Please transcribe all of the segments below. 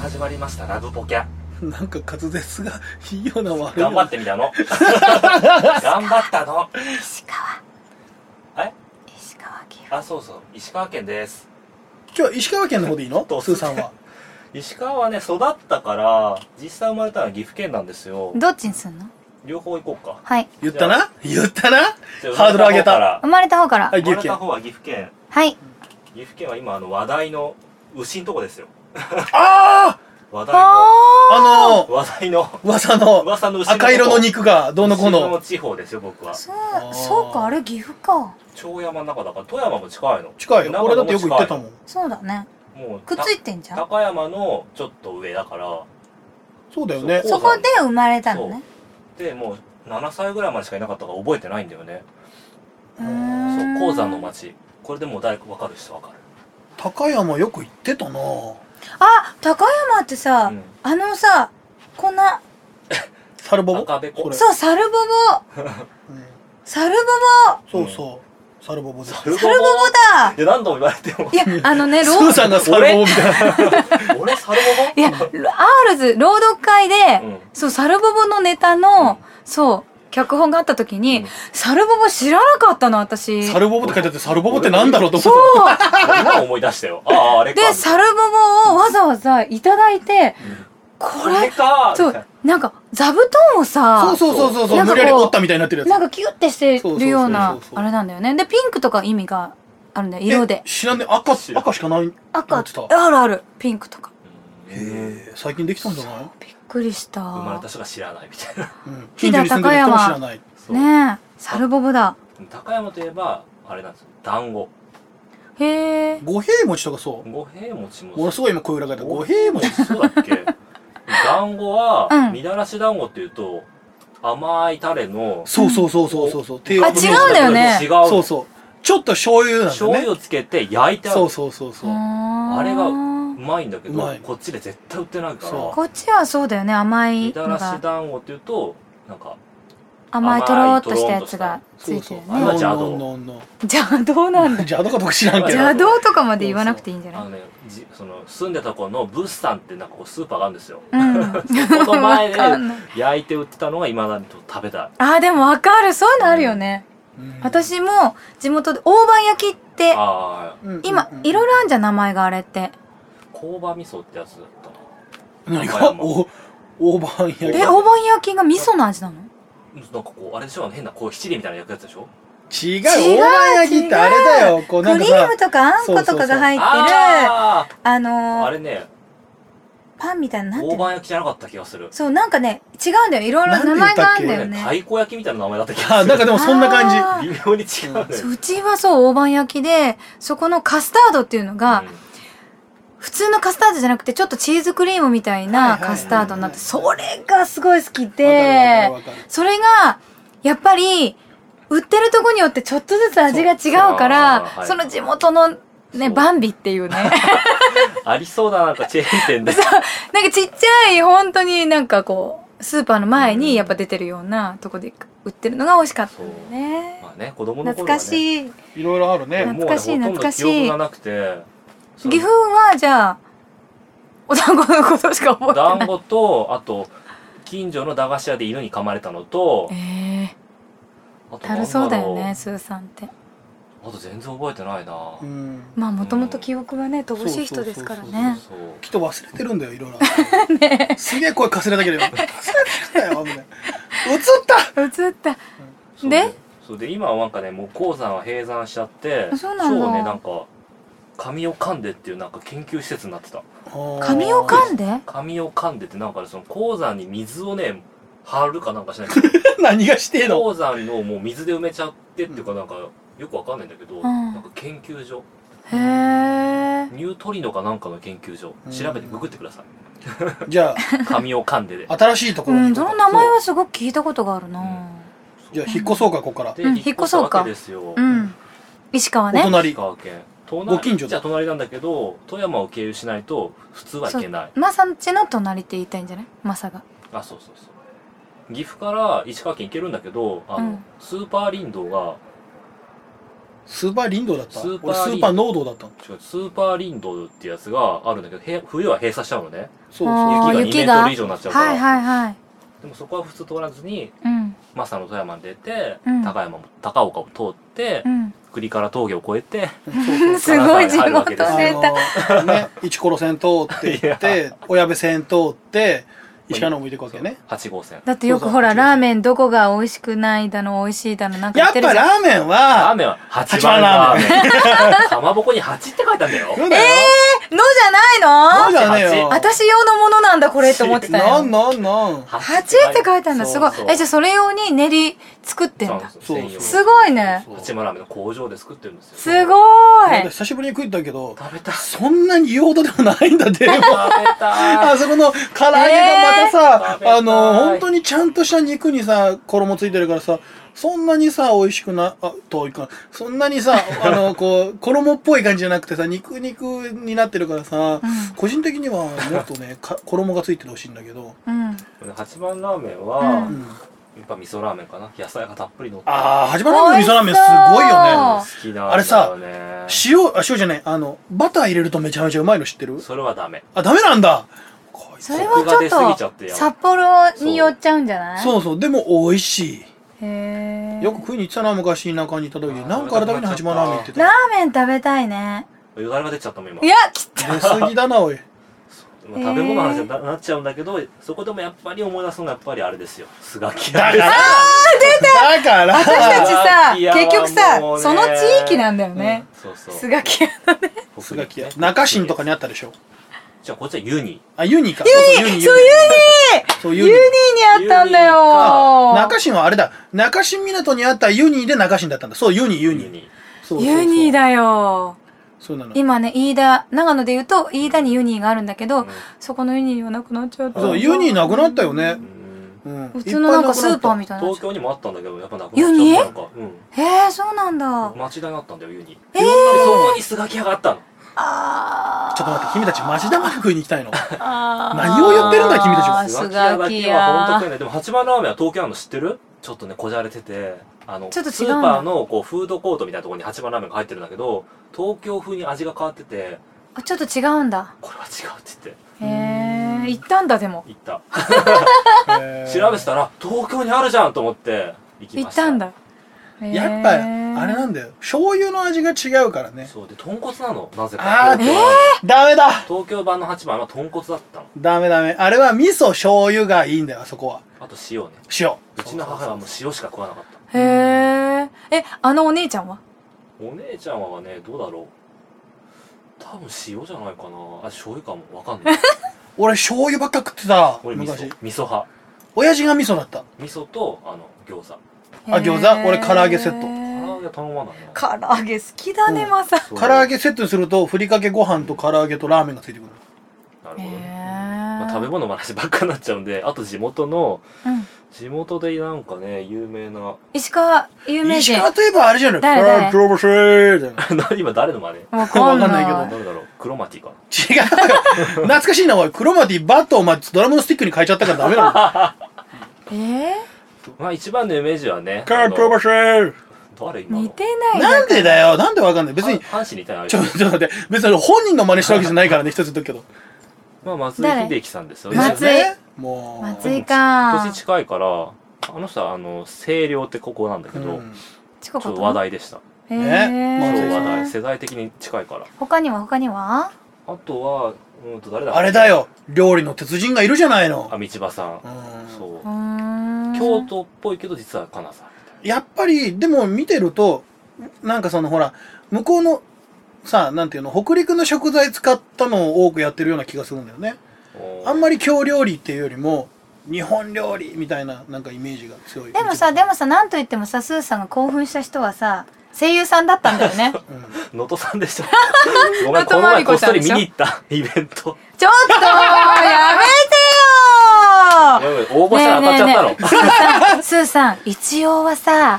始まりましたラブポキャ。 なんか滑舌がいいような悪いような。 頑張ってみたの。頑張ったの。 石川岐阜。 あ、そうそう、石川県です。 今日石川県の方でいいの？スーさんは。 石川はね、育ったから実際生まれたのは岐阜県なんですよ。 どっちにすんの？ 両方行こうか。 はい。 言ったなハードル上げた。 生まれた方から。 はい、 生まれた方は岐阜県。 はい。 岐阜県は今話題の牛のとこですよ。 ああ話題の噂の牛の赤色の肉がどうのこうの。 牛の地方ですよ、僕は。 そうか、あれ岐阜か。 超山の中だから富山も近いの。 近いよ。これだってよく行ってたもん。 そうだね。 もうくっついてんじゃん。 高山のちょっと上だから。 そうだよね。 そこで生まれたのね。 でもう7歳ぐらいまでしかいなかったから覚えてないんだよね。そう鉱山の町。これでもう誰か分かる人分かる。 高山よく行ってたな。 あ、高山ってさ、あのさ、こんなサルボボ。 そう、サルボボ。サルボボ。 そうサルボボです。 サルボボだ。 いや、何度も言われても。 いや、 スーさんがサルボボみたいな。俺サルボボ？ いや、アールズ朗読会で、そう、サルボボのネタの、そう、脚本があった時に、サルボボ知らなかったの、私。 サルボボって書いてあって、サルボボってなんだろうと思ってた。 そう今思い出したよ。あれか。 で、サルボボをわざわざいただいて、これかそう、なんか、座布団をさ、 そう、無理やり折ったみたいになってるやつ。 なんかキュッてしてるような、あれなんだよね。で、ピンクとか意味があるんだよ、色で。 知らんね、赤しかない。 赤、ある、ピンクとか。 へぇ、最近できたんじゃない？ びっくりした。 生まれた人が知らないみたいな。 近所に住んでる人も知らない。 ねえ、サルボボだ。 高山といえば、あれなんですよ、団子。 へえ。 五平餅とかそう。 五平餅も。 ものすごい今声裏返った。五平餅そうだっけ？団子は、みたらし団子っていうと、甘いタレの。 そう。 あ、違うんだよね。 違う。 そう。ちょっと醤油なんだね。 醤油をつけて焼いてある。 そう。 あれがうまいんだけど、こっちで絶対売ってないから。 こっちはそうだよね、甘い。 みたらし団子っていうと、なんか、 甘いとろっとしたやつがついてるね。 あれは邪道。 邪道なんだ。 邪道かどうか知らんけど。 邪道とかまで言わなくていいんじゃない？ 住んでた頃の物産ってなんかこうスーパーがあるんですよ。その前で焼いて売ってたのが今だに食べたい。 あ、でもわかる。そういうのあるよね。私も地元で大判焼きって、今、いろいろあるじゃん、名前があれって。 工場味噌ってやつだった何か大判焼き。 大判焼きが味噌の味なの？ なんかこう、あれでしょ、変なこう七輪みたいな焼くやつでしょ？ 違う、大判焼きってあれだよ。 クリームとかあんことかが入ってる、 あれね、 パンみたいな、 大判焼きじゃなかった気がする。 そう、なんかね、違うんだよ。いろいろ名前があるんだよね。 太鼓焼きみたいな名前だった気がする。 なんかでもそんな感じ。 微妙に違うんだよ。 うちはそう、大判焼きで、そこのカスタードっていうのが、普通のカスタードじゃなくて、ちょっとチーズクリームみたいなカスタードになって、それがすごい好きで、それが、やっぱり、売ってるとこによってちょっとずつ味が違うから、その地元のね、バンビっていうね。 ありそうだ、なんかチェーン店で。 そう、なんかちっちゃい、本当になんかこう、スーパーの前にやっぱ出てるようなとこで売ってるのが美味しかったね。 まあね、子供の頃はね。 懐かしい。 いろいろあるね。 懐かしい、懐かしい。 記憶がなくて。 岐阜はじゃあ、お団子のことしか覚えてない。 団子と、あと、近所の駄菓子屋で犬に噛まれたのと、 たるそうだよね、スーさんって。 あと全然覚えてないな。 まあもともと記憶がね、乏しい人ですからね。 きっと忘れてるんだよ、いろいろ。すげえ声かすれたけど、忘れてるんだよ、みたいな。 映った。でそうで、今はなんかね、もう鉱山は閉山しちゃって、 そうなんだ。 ね、なんか、紙を噛んでっていうなんか研究施設になってた。 紙を噛んで？ 紙を噛んでってなんかね、その鉱山に水をね、張るかなんかしないけど。 何がしてんの？ 鉱山をもう水で埋めちゃってっていうかなんか、よくわかんないんだけど、なんか研究所。 へー。 ニュートリノかなんかの研究所。調べてググってください。 じゃあ、 紙を噛んでで。 新しいところに。 その名前はすごく聞いたことがあるな。 じゃあ、引っ越そうか、ここから。 引っ越そうか。 石川ね。 お隣。石川県。ご近所じゃ隣なんだけど、富山を経由しないと普通は行けない。 マサんちの隣って言いたいんじゃないマサが。 あ、そう。岐阜から石川県行けるんだけど、スーパー林道が、 スーパーリンドだったスーパー俺スーパーノードだったの。 違う、スーパーリンドってやつがあるんだけど、冬は閉鎖しちゃうのね。 そうあー雪が2メートル以上になっちゃうから。 はいはいはい。 でもそこは普通通らずに、 うん。 マサの富山に出て、 うん高岡を通って、 うん。 栗から峠を越えて、 すごい地元金沢に入るわけですネタ。 ね、市コロ線通って行って小矢部線通って石川の向いていくわけね。 8号線。 だってよくほら、ラーメンどこが美味しくないだの、美味しいだの、なんかやっぱ言ってるじゃん。 ラーメンラーはメンは8番ラーメン。かまぼこに8って書いてあるんだよ。 そうだよのじゃないのそうじゃねえよ。 私用のものなんだ、これって思ってたよ。 なん 8って書いてあるんだ、すごい。じゃあそれ用に練り作ってんだ。 そう専用すごいね。 八幡ラーメンの工場で作ってるんですよ。 すごなんかい。 久しぶりに食ったけど食べた。 そんなに言うほどでもないんだって食べた。 あそこの唐揚げがまたさ、 食べたい本当にちゃんとした肉にさ衣ついてるからさ、そんなにさ美味しくな遠いかそんなにさこう衣っぽい感じじゃなくてさ肉になってるからさ、個人的にはもっとね衣がついててほしいんだけど、 うん。 八幡ラーメンは、 うんやっぱ味噌ラーメンかな。野菜がたっぷり乗ってる。 ああ、八幡ラーメンの味噌ラーメンすごいよね。 好きなんだよね。 あれさ塩じゃない、バター入れるとめちゃめちゃうまいの知ってる？ それはダメ。 あ、ダメなんだ。こいつそれはちょっと、札幌に寄っちゃうんじゃない？ そうそう、でも美味しい。 へー。 よく食いに行ってたな、昔田舎にいた時に。なんかあれだけに八幡ラーメン行ってた。 ラーメン食べたいね。 よだれが出ちゃったもん今。 いや、きっと。 出過ぎだな、おい。 食べ物の話になっちゃうんだけど、そこでもやっぱり思い出すのがやっぱりあれですよ。スガキ屋です。 だから私たちさ、 スガキ屋は結局さもうね、 その地域なんだよね。 そうそう。 スガキ屋のね。 スガキ屋。中新とかにあったでしょ。 じゃあこっちはユニ。 あ、ユニか。 そう、ユニそう、 ユニにあったんだよ。 中新はあれだ。中新港にあったユニで中新だったんだ。そう、ユニ。そうユニだよ。 そうなの。 今ね、長野で言うと、飯田にユニがあるんだけど、そこのユニはなくなっちゃった。 そう、ユニなくなったよね。 普通のなんかスーパーみたいな。 東京にもあったんだけど、やっぱなくなっちゃったのか。 へえ、そうなんだ。 町田にあったんだよ、ユニ。で、そこにスガキ屋があったの。 ちょっと待って、君たち町田まで食いに行きたいの？何を言ってるんだ、君たちは。 スガキ屋は本当食えない。でも八幡ラーメンは東京あるの知ってる？ちょっとね、こじゃれてて、 ちょっと違うスーパーのこうフードコートみたいなところに八幡ラーメンが入ってるんだけど、東京風に味が変わってて、 ちょっと違うんだ。 これは違うって言って。 へえ、行ったんだでも。 行った。調べてたら、東京にあるじゃんと思って行きました。 行ったんだ。 やっぱ、あれなんだよ。醤油の味が違うからね。 そうで、豚骨なの、なぜか。 ダメだ東京版の八幡は豚骨だったの。 ダメ。あれは味噌醤油がいいんだよ、あそこは。 あと塩ね。 塩。 うちの母はもう塩しか食わなかった。 へえ。お姉ちゃんは？ お姉ちゃんはね、どうだろう。多分塩じゃないかな。醤油かも。わかんない。 俺醤油ばっか食ってた。 俺味噌派。 親父が味噌だった。 味噌と、餃子。 餃子？俺唐揚げセット。 唐揚げ頼まないな。唐揚げ好きだね、まさ。 唐揚げセットにすると、ふりかけご飯と唐揚げとラーメンがついてくる。 なるほどね。食べ物の話ばっかになっちゃうんで、あと地元でなんかね、有名な。 石川有名人。 石川といえばあれじゃない？ 誰今誰の真似？ わかんないけど。 誰だろう？クロマティかな？ 違うよ。懐かしいな、おい。クロマティバットをドラムのスティックに変えちゃったからダメなの。 まあ一番のイメージはね。 誰今の？ 似てない。 なんでだよ。なんでわかんない。別に。 阪神にいたいな。 ちょっと待って。別に本人の真似したわけじゃないからね、一つ言っとくけど。 まあ松井秀喜さんですよね。 松井か。 年近いから、あの人は清涼ってここなんだけど、ちょっと話題でした。 ね。 話題。世代的に近いから。 他にはあとは、誰だ？ あれだよ。料理の鉄人がいるじゃないの。 道場さん。そう。 京京都っぽいけど実は金沢。 やっぱり、でも見てると、なんかほら、向こうの、さ、なんていうの、北陸の食材使ったのを多くやってるような気がするんだよね。あんまり京料理っていうよりも、日本料理みたいな、なんかイメージが強い。 でもさ、なんと言ってもさ、スーさんが興奮した人はさ、声優さんだったんだよね。 能登さんでしょ。ごめん、この前こっそり見に行ったイベント。 ちょっとやめてよ応募したら当たっちゃったの。 スーさん、一応はさ、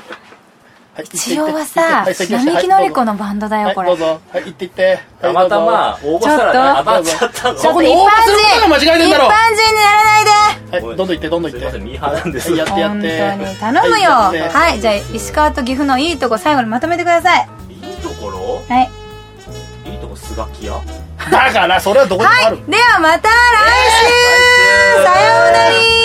並木のり子のバンドだよ、これ。 どうぞ。はい、行って行って。 たまたま応募したら当たっちゃったの。 そこに応募することが間違えてんだろ。 一般人にならないで。 はい、どんどん行って。 すいません、ミーハーなんです。 やって。 本当に頼むよ。はい、じゃあ石川と岐阜のいいとこ最後にまとめてください。 いいスガキ屋だからそれはどこにもある。 ではまた来週、 来週さようなら。